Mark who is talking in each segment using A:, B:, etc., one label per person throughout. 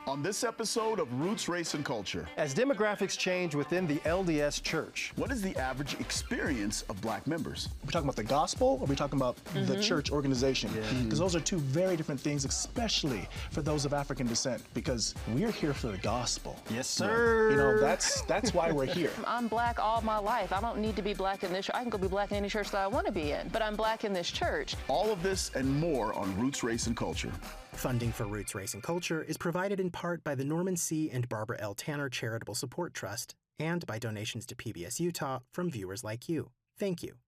A: On this episode of Roots, Race, and Culture,
B: as demographics change within the LDS Church,
A: what is the average experience of black members?
C: We're talking about the gospel, or we're talking about the church organization? Because those are two very different things, especially for those of African descent, because we're here for the gospel.
B: Yes, sir.
C: You know, that's why we're here.
D: I'm black all my life. I don't need to be black in this church. I can go be black in any church that I want to be in, but I'm black in this church.
A: All of this and more on Roots, Race, and Culture.
E: Funding for Roots, Race, and Culture is provided in part by the Norman C. and Barbara L. Tanner Charitable Support Trust and by donations to PBS Utah from viewers like you. Thank you.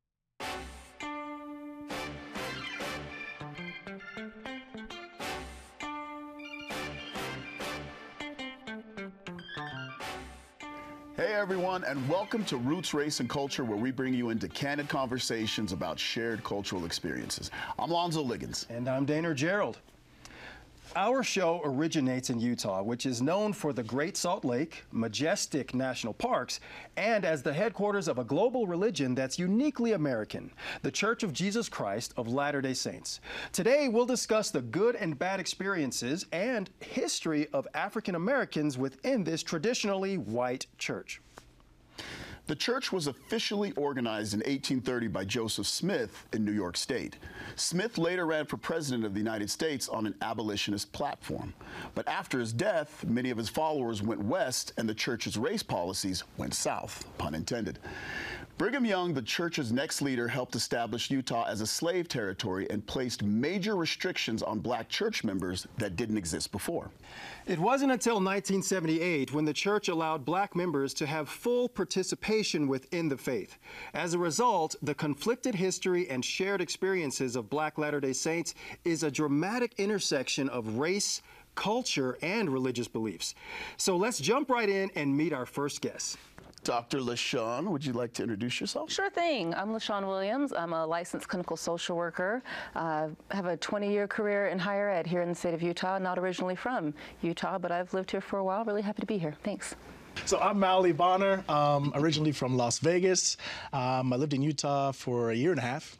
A: Hey everyone, and welcome to Roots, Race, and Culture, where we bring you into candid conversations about shared cultural experiences. I'm Lonzo Liggins.
B: And I'm Daner Gerald. Our show originates in Utah, which is known for the Great Salt Lake, majestic national parks, and as the headquarters of a global religion that's uniquely American, the Church of Jesus Christ of Latter-day Saints. Today, we'll discuss the good and bad experiences and history of African Americans within this traditionally white church.
A: The church was officially organized in 1830 by Joseph Smith in New York State. Smith later ran for president of the United States on an abolitionist platform. But after his death, many of his followers went west and the church's race policies went south, pun intended. Brigham Young, the church's next leader, helped establish Utah as a slave territory and placed major restrictions on black church members that didn't exist before.
B: It wasn't until 1978 when the church allowed black members to have full participation within the faith. As a result, the conflicted history and shared experiences of black Latter-day Saints is a dramatic intersection of race, culture, and religious beliefs. So let's jump right in and meet our first guest.
A: Dr. LaShawn, would you like to introduce yourself?
D: Sure thing. I'm LaShawn Williams. I'm a licensed clinical social worker. I have a 20-year career in higher ed here in the state of Utah. Not originally from Utah, but I've lived here for a while. Really happy to be here. Thanks.
C: So I'm Maoli Bonner, originally from Las Vegas. I lived in Utah for a year and a half.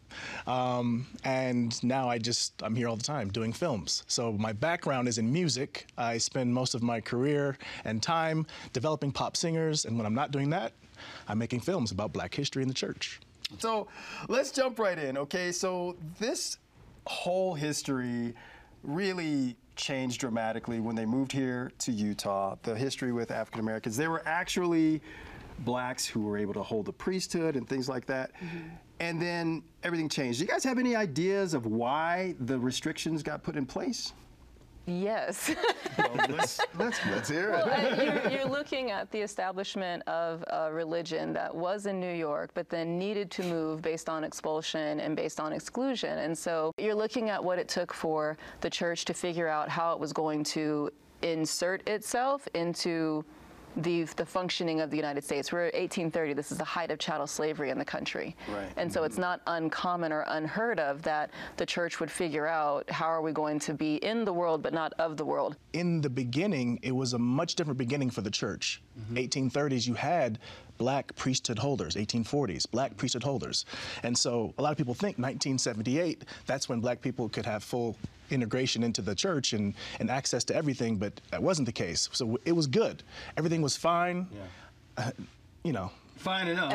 C: And now I'm here all the time doing films. So my background is in music. I spend most of my career and time developing pop singers. And when I'm not doing that, I'm making films about black history in the church.
B: So let's jump right in, okay? So this whole history really changed dramatically when they moved here to Utah, the history with African Americans. There were actually blacks who were able to hold the priesthood and things like that. And then everything changed. Do you guys have any ideas of why the restrictions got put in place?
D: Yes.
B: Well, let's hear it.
D: Well, you're looking at the establishment of a religion that was in New York, but then needed to move based on expulsion and based on exclusion. And so you're looking at what it took for the church to figure out how it was going to insert itself into the functioning of the United States. We're at 1830. This is the height of chattel slavery in the country.
B: Right.
D: And so it's not uncommon or unheard of that the church would figure out how are we going to be in the world but not of the world.
C: In the beginning, it was a much different beginning for the church. 1830s, you had black priesthood holders. 1840s, black priesthood holders. And so a lot of people think 1978, that's when black people could have full integration into the church and access to everything, but that wasn't the case. So it was good. Everything was fine. Yeah. You know.
B: Fine enough.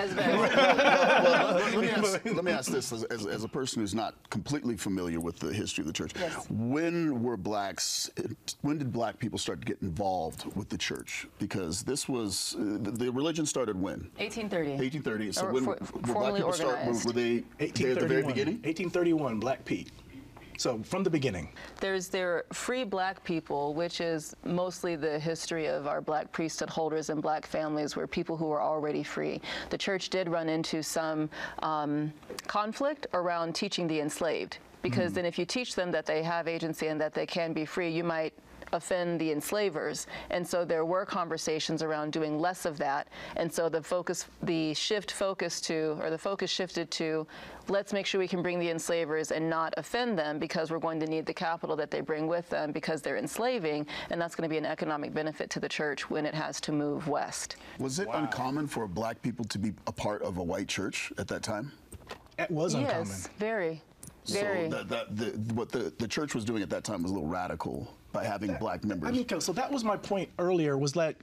A: Let me ask this as a person who's not completely familiar with the history of the church.
D: Yes.
A: When did black people start to get involved with the church? Because this was, the religion started when?
D: 1830.
A: 1830. So
D: Or
A: when
D: for-
A: were black
D: formally
A: people start?
D: organized.
A: Were they there at the very beginning?
C: 1831, Black Pete. So from the beginning.
D: There are free black people, which is mostly the history of our black priesthood holders and black families were people who were already free. The church did run into some conflict around teaching the enslaved, because then if you teach them that they have agency and that they can be free, you might offend the enslavers. And so there were conversations around doing less of that. And so the focus shifted to, let's make sure we can bring the enslavers and not offend them, because we're going to need the capital that they bring with them because they're enslaving, and that's going to be an economic benefit to the church when it has to move west.
A: Was it uncommon for black people to be a part of a white church at that time?
C: It was uncommon.
D: Yes, very.
A: So what the church was doing at that time was a little radical by having black members.
C: I mean, so that was my point earlier, was that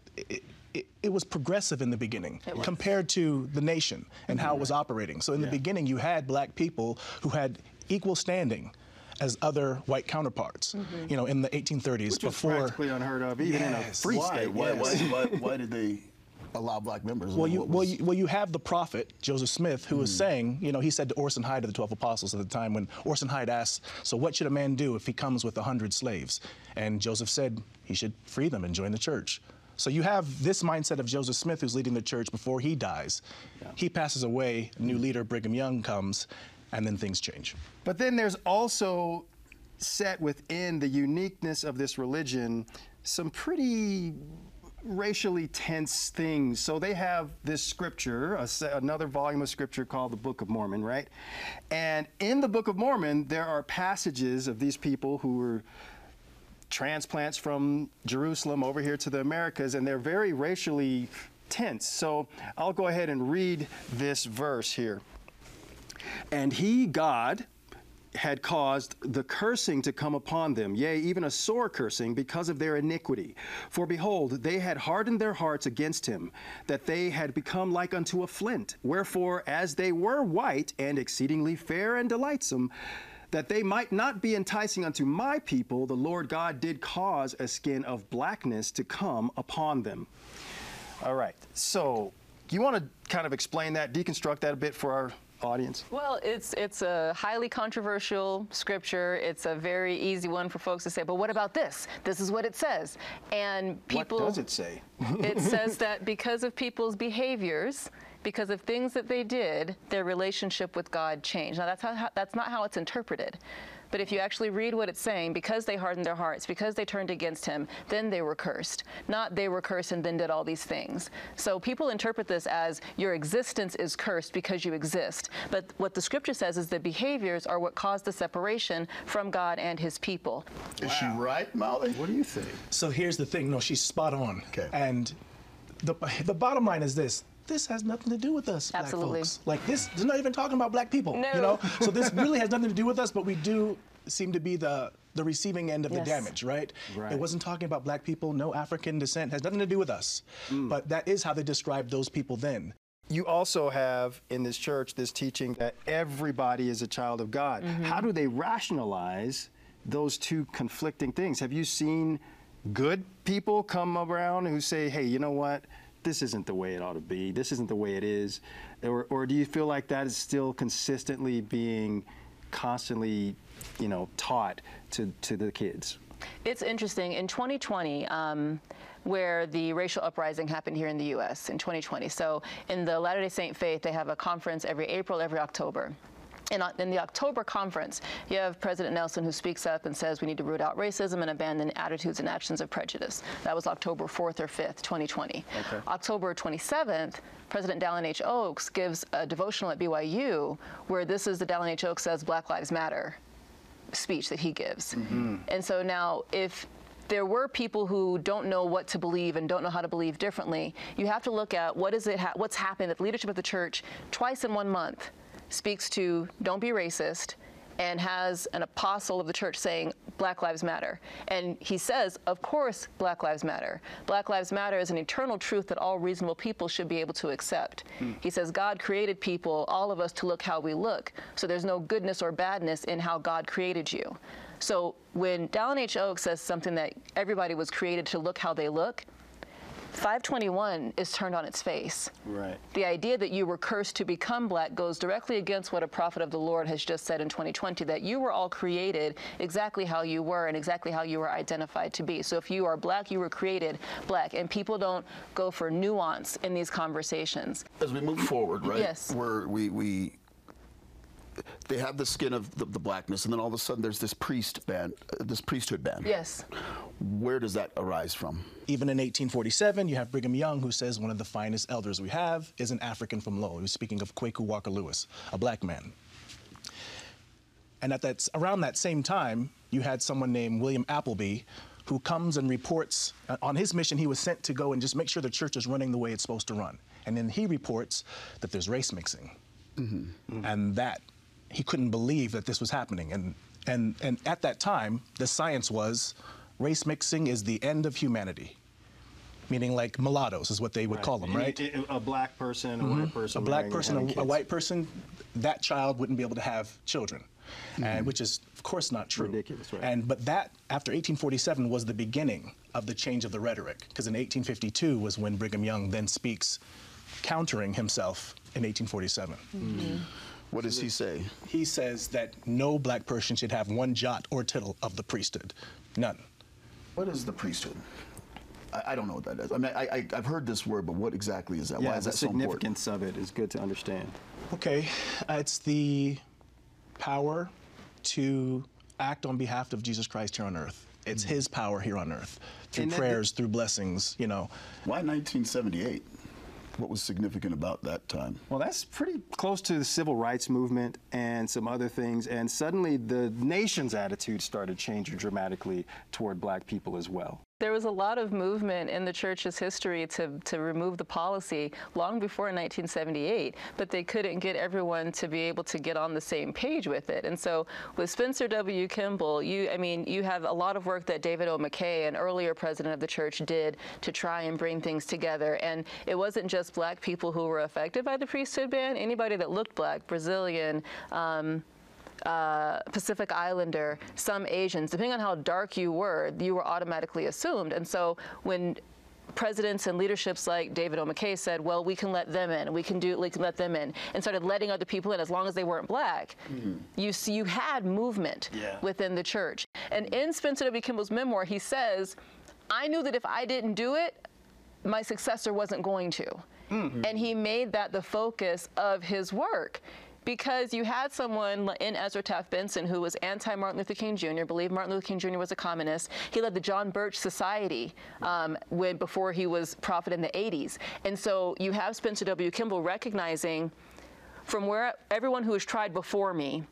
C: it was progressive in the beginning compared to the nation and how it was operating. So in the beginning, you had black people who had equal standing as other white counterparts, you know, in the 1830s.
B: Which was practically unheard of, even in a free state.
A: Why did they allow black members?
C: Well, you have the prophet, Joseph Smith, who was saying, you know, he said to Orson Hyde, to the 12 apostles at the time, when Orson Hyde asked, so what should a man do if he comes with 100 slaves? And Joseph said he should free them and join the church. So you have this mindset of Joseph Smith, who's leading the church before he dies. He passes away, new leader, Brigham Young, comes, and then things change.
B: But then there's also set within the uniqueness of this religion some pretty racially tense things. So they have this scripture, another volume of scripture called the Book of Mormon, right? And in the Book of Mormon, there are passages of these people who were transplants from Jerusalem over here to the Americas, and they're very racially tense. So I'll go ahead and read this verse here. And he, God, had caused the cursing to come upon them, yea, even a sore cursing, because of their iniquity. For behold, they had hardened their hearts against him, that they had become like unto a flint. Wherefore, as they were white and exceedingly fair and delightsome, that they might not be enticing unto my people, the Lord God did cause a skin of blackness to come upon them. All right, so you want to kind of explain that, deconstruct that a bit for our audience?
D: Well, it's a highly controversial scripture. It's a very easy one for folks to say, but what about this? This is what it says. And people...
B: What does it say?
D: It says that because of people's behaviors, because of things that they did, their relationship with God changed. Now, that's not how it's interpreted. But if you actually read what it's saying, because they hardened their hearts, because they turned against him, then they were cursed. Not they were cursed and then did all these things. So people interpret this as your existence is cursed because you exist. But what the scripture says is that behaviors are what caused the separation from God and his people.
A: Is she right, Molly?
B: What do you think?
C: So here's the thing. No, she's spot on.
A: Okay.
C: And the bottom line is this. This has nothing to do with us,
D: Absolutely.
C: black folks. Like this, they're not even talking about black people.
D: No.
C: You know? So this really has nothing to do with us, but we do seem to be the receiving end of the
D: Yes.
C: damage, right?
B: Right.
C: It wasn't talking about black people, no African descent, has nothing to do with us. But that is how they described those people then.
B: You also have in this church this teaching that everybody is a child of God. How do they rationalize those two conflicting things? Have you seen good people come around who say, hey, you know what? This isn't the way it ought to be. This isn't the way it is. Or do you feel like that is still consistently being constantly, you know, taught to the kids?
D: It's interesting. In 2020, where the racial uprising happened here in the U.S. in 2020. So in the Latter-day Saint faith, they have a conference every April, every October. And in the October conference, you have President Nelson who speaks up and says we need to root out racism and abandon attitudes and actions of prejudice. That was October 4th or 5th, 2020. Okay. October 27th, President Dallin H. Oaks gives a devotional at BYU where this is the Dallin H. Oaks Says Black Lives Matter speech that he gives. And so now if there were people who don't know what to believe and don't know how to believe differently, you have to look at what's happened at the leadership of the church twice in 1 month speaks to don't be racist and has an apostle of the church saying Black Lives Matter. And he says, of course, Black Lives Matter. Black Lives Matter is an eternal truth that all reasonable people should be able to accept. He says God created people, all of us, to look how we look. So there's no goodness or badness in how God created you. So when Dallin H. Oaks says something that everybody was created to look how they look, 521 is turned on its face.
B: Right.
D: The idea that you were cursed to become black goes directly against what a prophet of the Lord has just said in 2020, that you were all created exactly how you were and exactly how you were identified to be. So if you are black, you were created black, and people don't go for nuance in these conversations.
A: As we move forward, right?
D: Yes.
A: They have the skin of the blackness, and then all of a sudden there's this priesthood ban.
D: Yes.
A: Where does that arise from?
C: Even in 1847, you have Brigham Young, who says one of the finest elders we have is an African from Lowell. He was speaking of Kwaku Walker Lewis, a black man. And around that same time, you had someone named William Appleby, who comes and reports on his mission. He was sent to go and just make sure the church is running the way it's supposed to run. And then he reports that there's race mixing. And that he couldn't believe that this was happening. And at that time, the science was race mixing is the end of humanity. Meaning like mulattoes is what they would call them, right?
B: A black person, a white person.
C: A black person, a white person, that child wouldn't be able to have children, and which is, of course, not true.
B: Ridiculous, right?
C: But that, after 1847, was the beginning of the change of the rhetoric, because in 1852 was when Brigham Young then speaks, countering himself in 1847.
A: What does he say?
C: He says that no black person should have one jot or tittle of the priesthood, none.
A: What is the priesthood? I don't know what that is. I mean, I've heard this word, but what exactly is that?
B: Yeah,
A: Why is that so important?
B: the significance of it is good to understand.
C: Okay, it's the power to act on behalf of Jesus Christ here on earth. It's his power here on earth, through prayers, through blessings, you know.
A: Why 1978? What was significant about that time?
B: Well, that's pretty close to the civil rights movement and some other things, and suddenly the nation's attitude started changing dramatically toward black people as well.
D: There was a lot of movement in the church's history to remove the policy long before 1978, but they couldn't get everyone to be able to get on the same page with it. And so with Spencer W. Kimball, you have a lot of work that David O. McKay, an earlier president of the church, did to try and bring things together. And it wasn't just black people who were affected by the priesthood ban. Anybody that looked black, Brazilian, Pacific Islander, some Asians, depending on how dark you were automatically assumed. And so when presidents and leaderships like David O. McKay said, well, we can let them in, we can let them in, and started letting other people in as long as they weren't black, you had movement within the church. And in Spencer W. Kimball's memoir, he says, I knew that if I didn't do it, my successor wasn't going to. And he made that the focus of his work. Because you had someone in Ezra Taft Benson who was anti-Martin Luther King Jr., believed Martin Luther King Jr. was a communist. He led the John Birch Society before he was prophet in the 80s. And so you have Spencer W. Kimball recognizing from where everyone who has tried before me,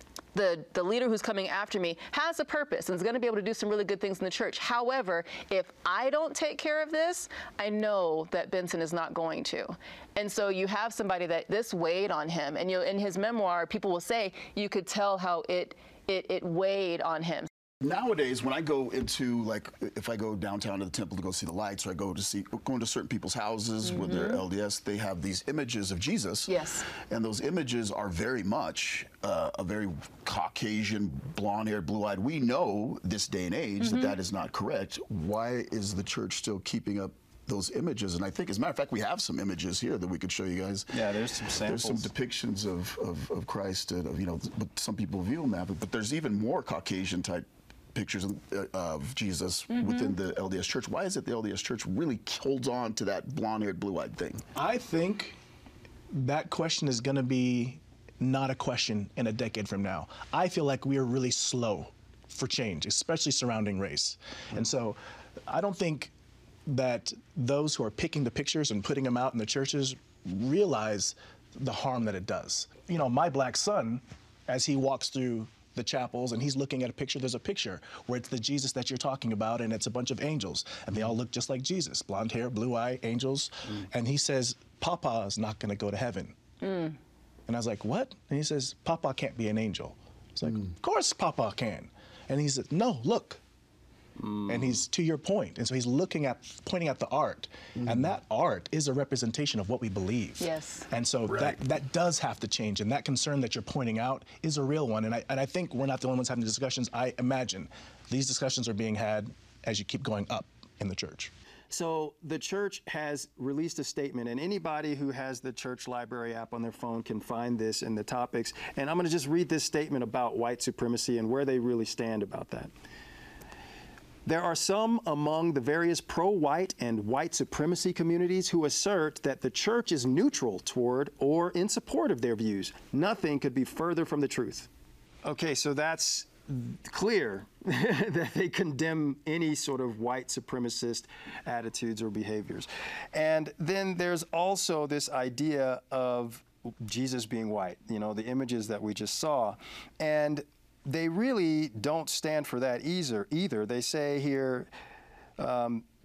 D: the leader who's coming after me has a purpose and is going to be able to do some really good things in the church. However, if I don't take care of this, I know that Benson is not going to. And so you have somebody that this weighed on him. And in his memoir, people will say you could tell how it weighed on him.
A: Nowadays, when I go into, like, if I go downtown to the temple to go see the lights, or I go into certain people's houses with their LDS, they have these images of Jesus.
D: Yes.
A: And those images are very much a very Caucasian, blonde-haired, blue-eyed. We know this day and age that is not correct. Why is the church still keeping up those images? And I think, as a matter of fact, we have some images here that we could show you guys.
B: Yeah, there's some samples.
A: There's some depictions of Christ, but some people view him that. But there's even more Caucasian-type pictures of Jesus within the LDS Church. Why is it the LDS Church really holds on to that blonde-haired, blue-eyed thing?
C: I think that question is going to be not a question in a decade from now. I feel like we are really slow for change, especially surrounding race. And so I don't think that those who are picking the pictures and putting them out in the churches realize the harm that it does. You know, my black son, as he walks through the chapels and he's looking at a picture, there's a picture where it's the Jesus that you're talking about, and it's a bunch of angels, and they all look just like Jesus, blonde hair, blue eye, angels. And he says, Papa is not going to go to heaven. And I was like, what? And he says, Papa can't be an angel. It's like, of course Papa can. And he said, no, look. And he's to your point. And so he's pointing at the art. And that art is a representation of what we believe.
D: Yes.
C: And so that does have to change. And that concern that you're pointing out is a real one. And I think we're not the only ones having discussions. I imagine these discussions are being had as you keep going up in the church.
B: So the church has released a statement, and anybody who has the church library app on their phone can find this in the topics. And I'm going to just read this statement about white supremacy and where they really stand about that. There are some among the various pro-white and white supremacy communities who assert that the church is neutral toward or in support of their views. Nothing could be further from the truth. Okay, so that's clear that they condemn any sort of white supremacist attitudes or behaviors. And then there's also this idea of Jesus being white, you know, the images that we just saw. And they really don't stand for that either. They say here,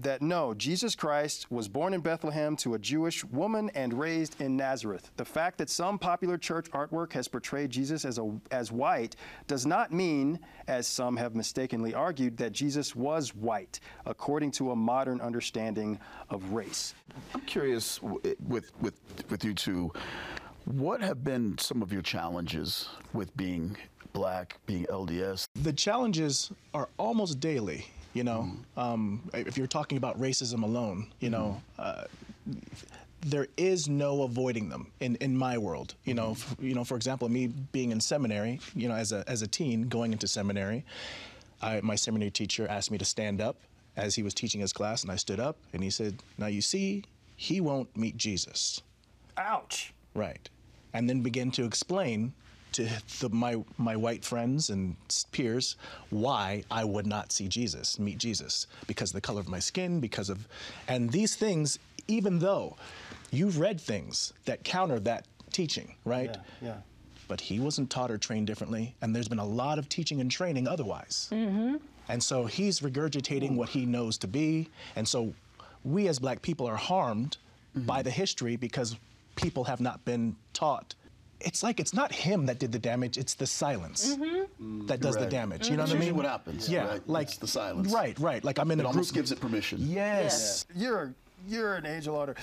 B: that no, Jesus Christ was born in Bethlehem to a Jewish woman and raised in Nazareth. The fact that some popular church artwork has portrayed Jesus as white does not mean, as some have mistakenly argued, that Jesus was white, according to a modern understanding of race.
A: I'm curious with you two, what have been some of your challenges with being Black, being LDS?
C: The challenges are almost daily. You know, if you're talking about racism alone, you know, there is no avoiding them in my world. You know, for example, me being in seminary, you know, as a teen going into seminary, my seminary teacher asked me to stand up as he was teaching his class, and I stood up, and he said, "Now you see, he won't meet Jesus."
B: Ouch.
C: Right, and then began to explain to my white friends and peers why I would not meet Jesus, because of the color of my skin, and these things, even though you've read things that counter that teaching, right?
B: Yeah.
C: But he wasn't taught or trained differently, and there's been a lot of teaching and training otherwise. And so he's regurgitating what he knows to be, and so we as Black people are harmed by the history because people have not been taught. It's like it's not him that did the damage, it's the silence that does the damage. You know what I mean?
A: What happens?
C: Yeah,
A: right?
C: like
A: It's the silence.
C: Right. Like I'm in a group.
A: Almost gives it permission.
C: Yes.
B: You're an angel order.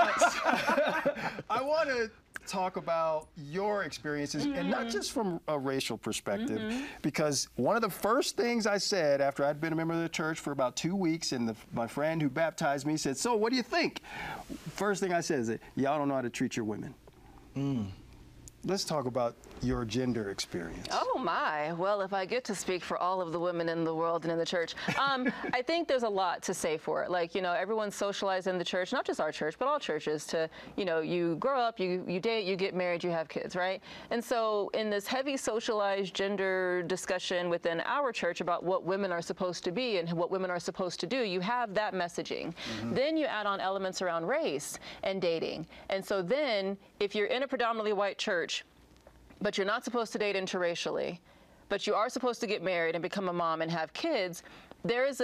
B: I want to talk about your experiences, and not just from a racial perspective, because one of the first things I said after I'd been a member of the church for about 2 weeks, and my friend who baptized me said, "So what do you think?" First thing I said is that y'all don't know how to treat your women. Let's talk about your gender experience.
D: Oh my, well, if I get to speak for all of the women in the world and in the church, I think there's a lot to say for it. Like, you know, everyone's socialized in the church, not just our church, but all churches, to, you know, you grow up, you date, you get married, you have kids, right? And so in this heavy socialized gender discussion within our church about what women are supposed to be and what women are supposed to do, you have that messaging. Then you add on elements around race and dating. And so then if you're in a predominantly white church, but you're not supposed to date interracially, but you are supposed to get married and become a mom and have kids, it's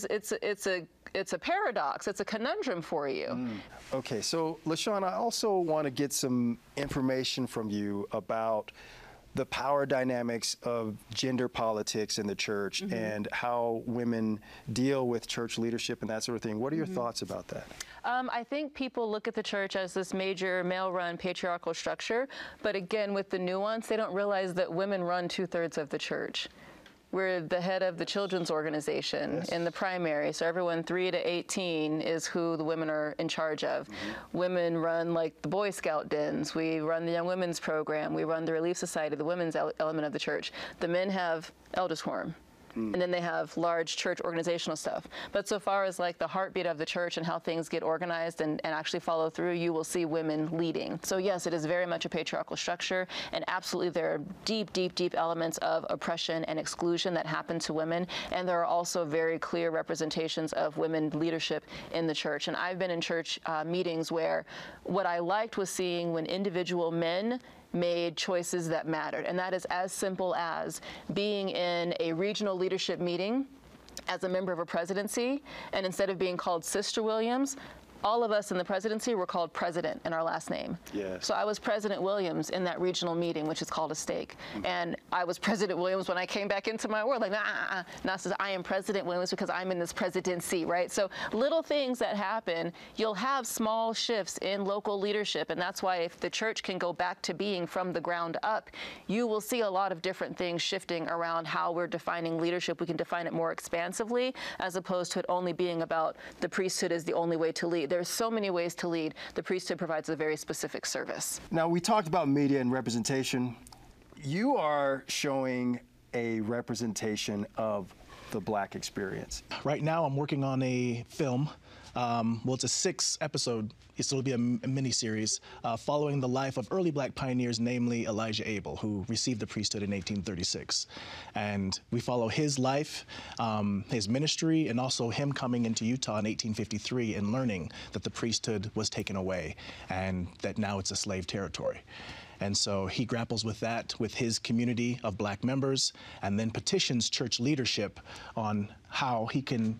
D: a paradox, it's a conundrum for you.
B: Okay, so LaShawn, I also want to get some information from you about the power dynamics of gender politics in the church and how women deal with church leadership and that sort of thing. What are your thoughts about that?
D: I think people look at the church as this major male-run patriarchal structure, but again, with the nuance, they don't realize that women run 2/3 of the church. We're the head of the children's organization in the primary, so everyone 3 to 18 is who the women are in charge of. Women run like the Boy Scout dens, we run the Young Women's Program, we run the Relief Society, the women's element of the church. The men have elders quorum. And then they have large church organizational stuff. But so far as like the heartbeat of the church and how things get organized and actually follow through, you will see women leading. So yes, it is very much a patriarchal structure, and absolutely there are deep, deep, deep elements of oppression and exclusion that happen to women. And there are also very clear representations of women leadership in the church. And I've been in church meetings where what I liked was seeing when individual men made choices that mattered. And that is as simple as being in a regional leadership meeting as a member of a presidency, and instead of being called Sister Williams, all of us in the presidency were called President in our last name.
B: Yes.
D: So I was President Williams in that regional meeting, which is called a stake. And I was President Williams when I came back into my world, like, not says I am President Williams because I'm in this presidency, right? So little things that happen, you'll have small shifts in local leadership. And that's why if the church can go back to being from the ground up, you will see a lot of different things shifting around how we're defining leadership. We can define it more expansively as opposed to it only being about the priesthood is the only way to lead. There's so many ways to lead. The priesthood provides a very specific service.
B: Now, we talked about media and representation. You are showing a representation of the Black experience.
C: Right now, I'm working on a film. Well, it's a 6-episode, so it'll be a mini-series following the life of early Black pioneers, namely Elijah Abel, who received the priesthood in 1836. And we follow his life, his ministry, and also him coming into Utah in 1853 and learning that the priesthood was taken away and that now it's a slave territory. And so he grapples with that with his community of Black members and then petitions church leadership on how he can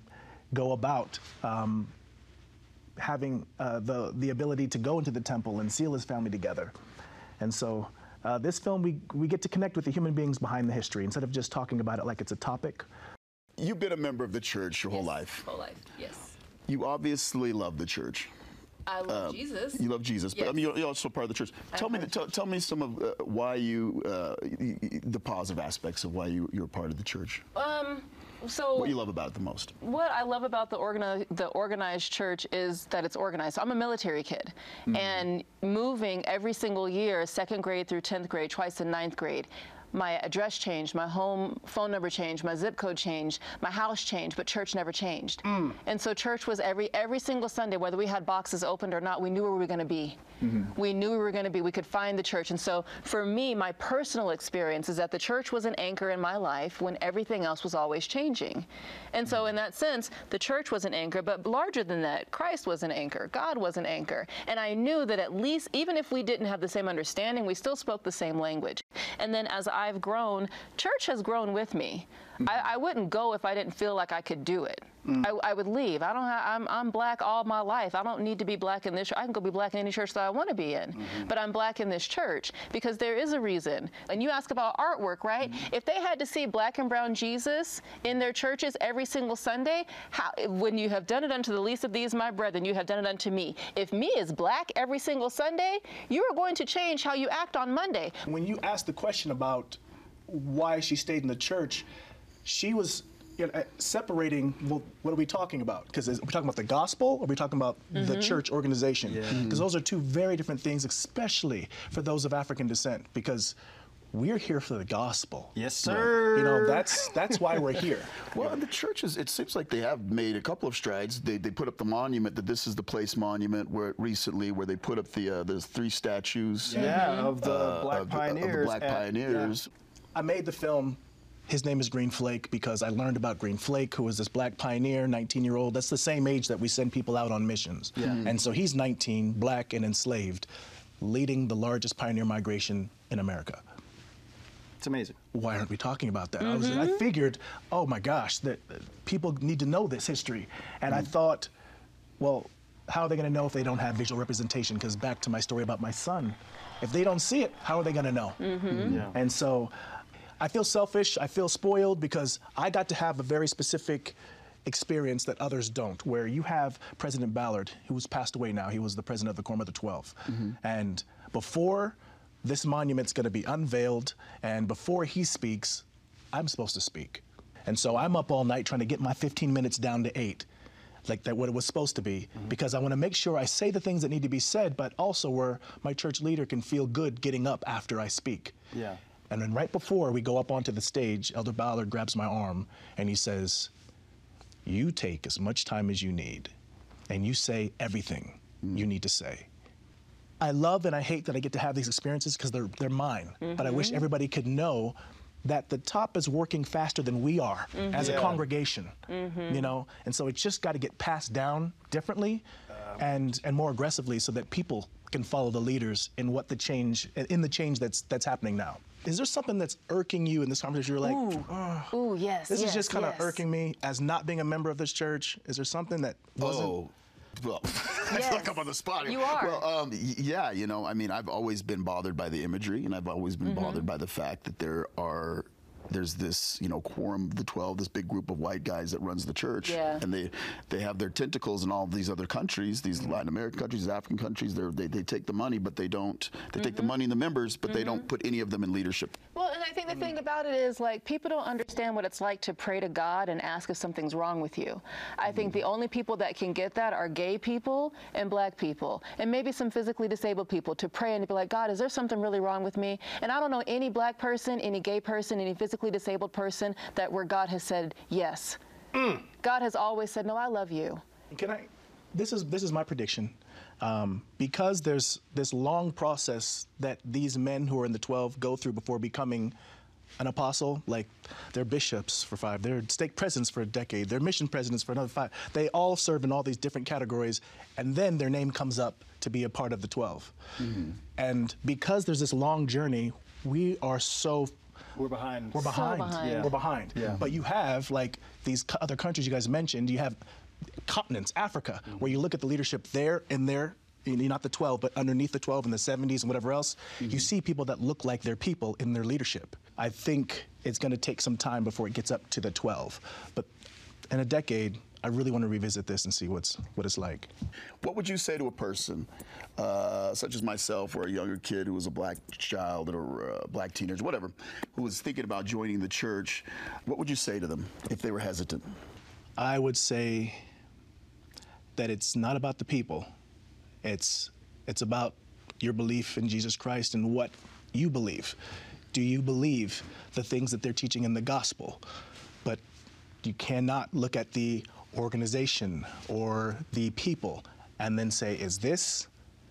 C: go about having the ability to go into the temple and seal his family together. And so this film, we get to connect with the human beings behind the history instead of just talking about it like it's a topic.
A: You've been a member of the church your whole life.
D: Whole life, yes.
A: You obviously love the church.
D: I love Jesus.
A: You love Jesus, but I mean, you're also part of the church. Tell me some of why you, the positive aspects of why you're part of the church.
D: So
A: what you love about it the most?
D: What I love about the organized church is that it's organized. So I'm a military kid, and moving every single year, 2nd grade through 10th grade, twice in 9th grade. My address changed, my home phone number changed, my zip code changed, my house changed, but church never changed. And so church was every single Sunday, whether we had boxes opened or not, we knew where we were going to be. We knew we were going to be. We could find the church. And so for me, my personal experience is that the church was an anchor in my life when everything else was always changing. And so in that sense, the church was an anchor, but larger than that, Christ was an anchor. God was an anchor. And I knew that at least, even if we didn't have the same understanding, we still spoke the same language. And then as I've grown, church has grown with me. I wouldn't go if I didn't feel like I could do it. I would leave. I'm black all my life. I don't need to be black in this church. I can go be black in any church that I want to be in. But I'm black in this church because there is a reason. And you ask about artwork, right? If they had to see black and brown Jesus in their churches every single Sunday, when you have done it unto the least of these, my brethren, you have done it unto me. If me is black every single Sunday, you are going to change how you act on Monday.
C: When you asked the question about why she stayed in the church, she was separating, well, what are we talking about? Because are we talking about the gospel or are we talking about the church organization? Because those are two very different things, especially for those of African descent, because we're here for the gospel.
B: Yes, sir.
C: You know, that's why we're here.
A: Well, and the churches, it seems like they have made a couple of strides. They put up the monument, that This Is the Place monument, where they put up the 3 statues.
B: Of the Black Pioneers.
A: Of the Black Pioneers.
C: I made the film, his name is Green Flake, because I learned about Green Flake, who was this black pioneer, 19-year-old. That's the same age that we send people out on missions. And so he's 19, black and enslaved, leading the largest pioneer migration in America.
B: It's amazing.
C: Why aren't we talking about that? I figured, oh my gosh, that people need to know this history. And I thought, well, how are they going to know if they don't have visual representation? Because back to my story about my son, if they don't see it, how are they going to know? And so I feel selfish, I feel spoiled, because I got to have a very specific experience that others don't, where you have President Ballard, who's passed away now. He was the president of the Quorum of the 12. And before this monument's going to be unveiled, and before he speaks, I'm supposed to speak. And so I'm up all night trying to get my 15 minutes down to 8, like that what it was supposed to be, because I want to make sure I say the things that need to be said, but also where my church leader can feel good getting up after I speak. And then right before we go up onto the stage, Elder Ballard grabs my arm and he says, you take as much time as you need and you say everything you need to say. I love and I hate that I get to have these experiences because they're mine, but I wish everybody could know that the top is working faster than we are as a congregation, you know? And so it's just got to get passed down differently and more aggressively so that people can follow the leaders in what the change that's happening now. Is there something that's irking you in this conversation? You're like,
D: ooh, yes.
C: This is just kind of irking me as not being a member of this church. Is there something that wasn't?
A: Well, I feel like I'm on the spot.
D: You are.
A: Well, yeah, you know, I mean, I've always been bothered by the imagery, and I've always been bothered by the fact that there's this, you know, Quorum of the 12, this big group of white guys that runs the church, and they have their tentacles in all of these other countries, these Latin American countries, African countries. They take the money, but they don't. They take the money and the members, but they don't put any of them in leadership.
D: Well, and I think the thing about it is, like, people don't understand what it's like to pray to God and ask if something's wrong with you. I think the only people that can get that are gay people and black people, and maybe some physically disabled people, to pray and to be like, God, is there something really wrong with me? And I don't know any black person, any gay person, any physically disabled person where God has said yes. God has always said, no, I love you.
C: This is my prediction. Because there's this long process that these men who are in the 12 go through before becoming an apostle, like they're bishops for 5, they're stake presidents for a decade, they're mission presidents for another 5. They all serve in all these different categories, and then their name comes up to be a part of the 12. And because there's this long journey, we are so
B: We're behind.
C: We're behind.
D: behind.
B: Yeah.
C: We're behind.
B: Yeah.
C: But you have, like, these other countries you guys mentioned, you have continents, Africa, where you look at the leadership there and there, not the 12, but underneath the 12 in the 70s and whatever else, you see people that look like their people in their leadership. I think it's going to take some time before it gets up to the 12. But in a decade, I really want to revisit this and see what it's like.
A: What would you say to a person, such as myself, or a younger kid who was a black child or a black teenager, whatever, who was thinking about joining the church? What would you say to them if they were hesitant?
C: I would say that it's not about the people. It's about your belief in Jesus Christ and what you believe. Do you believe the things that they're teaching in the gospel? But you cannot look at the organization or the people and then say, is this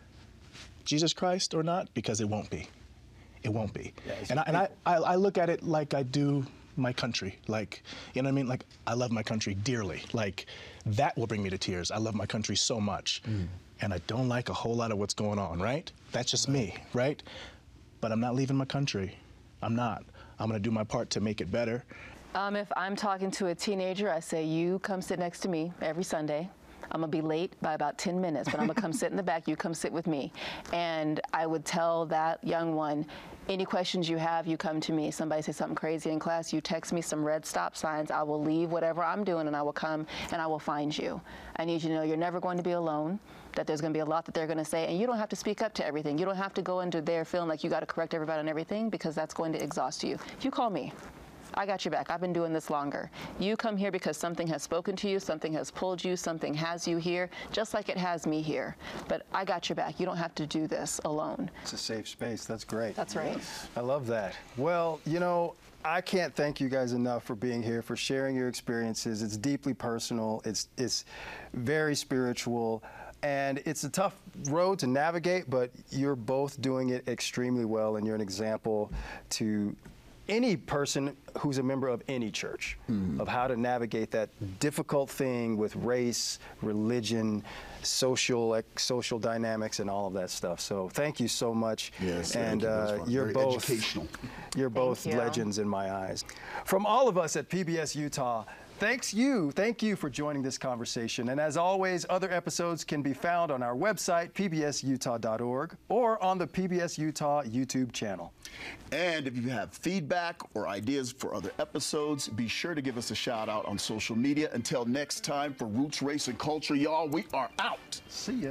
C: Jesus Christ or not? Because it won't be. It won't be. Yeah, I look at it like I do my country. Like, you know what I mean? Like, I love my country dearly. Like, that will bring me to tears. I love my country so much. And I don't like a whole lot of what's going on, right? That's just me, right? But I'm not leaving my country. I'm not. I'm gonna do my part to make it better.
D: If I'm talking to a teenager, I say, you come sit next to me every Sunday. I'm gonna be late by about 10 minutes, but I'm gonna come sit in the back, you come sit with me. And I would tell that young one, any questions you have, you come to me. Somebody says something crazy in class, you text me some red stop signs. I will leave whatever I'm doing and I will come and I will find you. I need you to know you're never going to be alone, that there's gonna be a lot that they're gonna say, and you don't have to speak up to everything. You don't have to go into there feeling like you gotta correct everybody on everything, because that's going to exhaust you. You call me. I got your back. I've been doing this longer. You come here because something has spoken to you, something has pulled you, something has you here, just like it has me here. But I got your back. You don't have to do this alone.
B: It's a safe space. That's great.
D: That's right.
B: I love that. Well, you know, I can't thank you guys enough for being here, for sharing your experiences. It's deeply personal. It's very spiritual. And it's a tough road to navigate, but you're both doing it extremely well, and you're an example to any person who's a member of any church, of how to navigate that difficult thing with race, religion, social dynamics, and all of that stuff. So thank you so much.
A: Yes,
B: and you're
A: very
B: both
A: educational.
B: You're both
D: Thank you.
B: legends in my eyes. From all of us at PBS Utah, thank you for joining this conversation. And as always, other episodes can be found on our website, pbsutah.org, or on the PBS Utah YouTube channel.
A: And if you have feedback or ideas for other episodes, be sure to give us a shout out on social media. Until next time, for Roots, Race, and Culture, y'all, we are out.
B: See ya.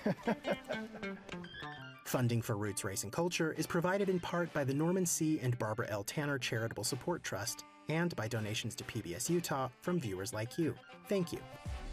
E: Funding for Roots, Race, and Culture is provided in part by the Norman C. and Barbara L. Tanner Charitable Support Trust and by donations to PBS Utah from viewers like you. Thank you.